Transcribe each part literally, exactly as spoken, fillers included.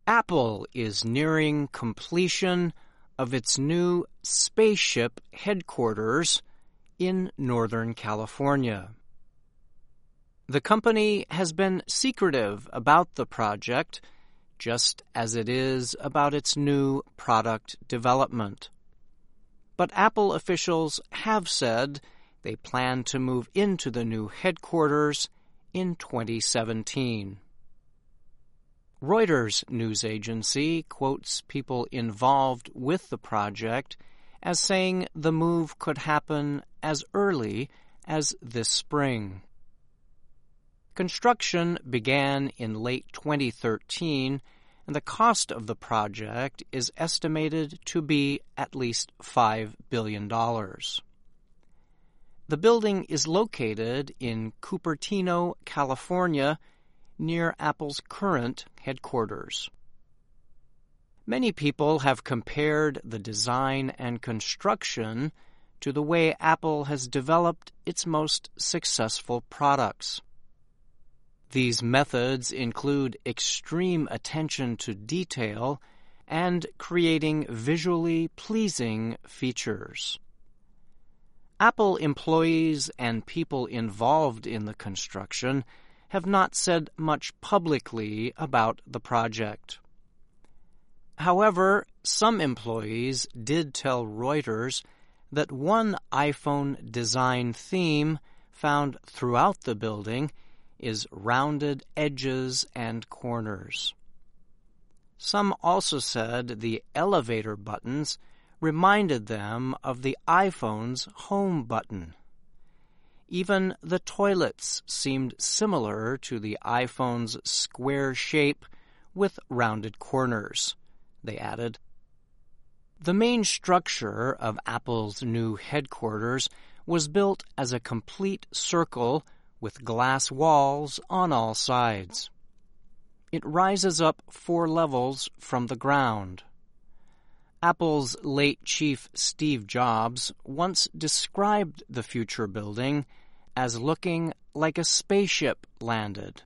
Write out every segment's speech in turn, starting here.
Apple is nearing completion of its new spaceship headquarters in Northern California. The company has been secretive about the project, just as it is about its new product development. But Apple officials have said they plan to move into the new headquarters in twenty seventeen. Reuters news agency quotes people involved with the project as saying the move could happen as early as this spring. Construction began in late twenty thirteen, and the cost of the project is estimated to be at least five billion dollars. The building is located in Cupertino, California, near Apple's current headquarters. Many people have compared the design and construction to the way Apple has developed its most successful products. These methods include extreme attention to detail and creating visually pleasing features. Apple employees and people involved in the construction have not said much publicly about the project. However, some employees did tell Reuters that one iPhone design theme found throughout the building is rounded edges and corners. Some also said the elevator buttons reminded them of the iPhone's home button. Even the toilets seemed similar to the iPhone's square shape with rounded corners, they added. The main structure of Apple's new headquarters was built as a complete circle with glass walls on all sides. It rises up four levels from the ground. Apple's late chief Steve Jobs once described the future building as looking like a spaceship landed.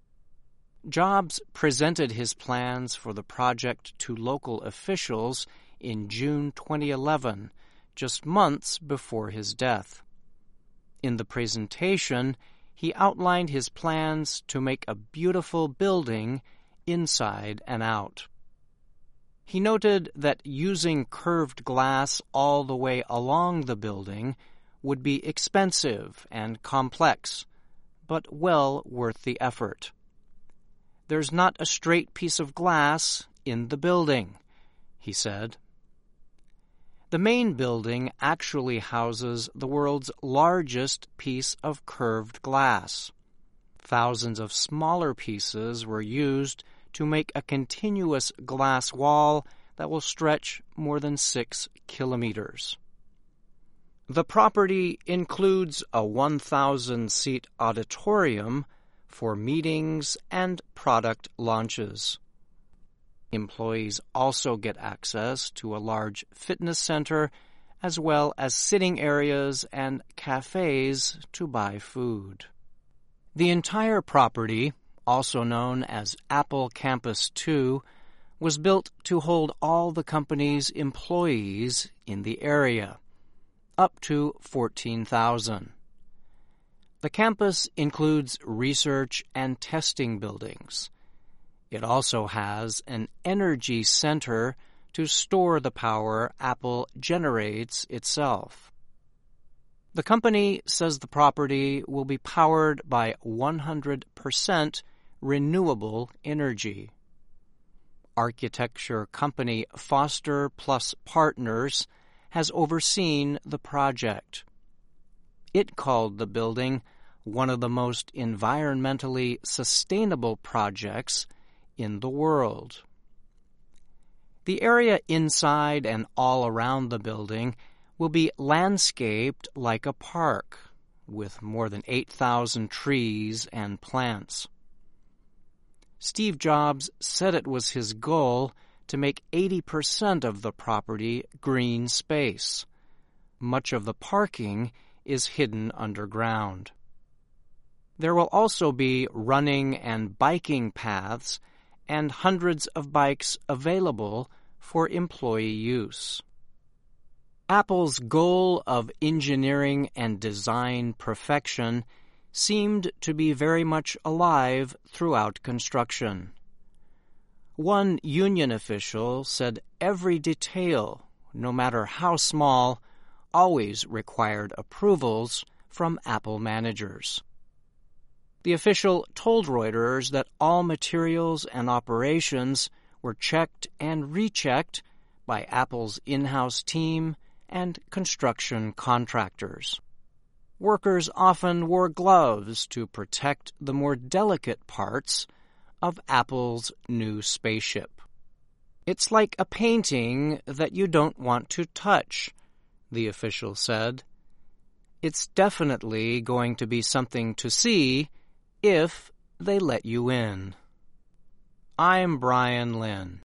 Jobs presented his plans for the project to local officials in June twenty eleven, just months before his death. In the presentation, he outlined his plans to make a beautiful building inside and out. He noted that using curved glass all the way along the building would be expensive and complex, but well worth the effort. There's not a straight piece of glass in the building, he said. The main building actually houses the world's largest piece of curved glass. Thousands of smaller pieces were used to make a continuous glass wall that will stretch more than six kilometers. The property includes a one thousand seat auditorium for meetings and product launches. Employees also get access to a large fitness center as well as sitting areas and cafes to buy food. The entire property, also known as Apple Campus two, was built to hold all the company's employees in the area, up to fourteen thousand. The campus includes research and testing buildings. It also has an energy center to store the power Apple generates itself. The company says the property will be powered by one hundred percent renewable energy. Architecture company Foster Plus Partners has overseen the project. It called the building one of the most environmentally sustainable projects in the world. The area inside and all around the building will be landscaped like a park, with more than eight thousand trees and plants. Steve Jobs said it was his goal to make eighty percent of the property green space. Much of the parking is hidden underground. There will also be running and biking paths and hundreds of bikes available for employee use. Apple's goal of engineering and design perfection seemed to be very much alive throughout construction. One union official said every detail, no matter how small, always required approvals from Apple managers. The official told Reuters that all materials and operations were checked and rechecked by Apple's in-house team and construction contractors. Workers often wore gloves to protect the more delicate parts of Apple's new spaceship. "It's like a painting that you don't want to touch," the official said. "It's definitely going to be something to see if they let you in." I'm Brian Lynn.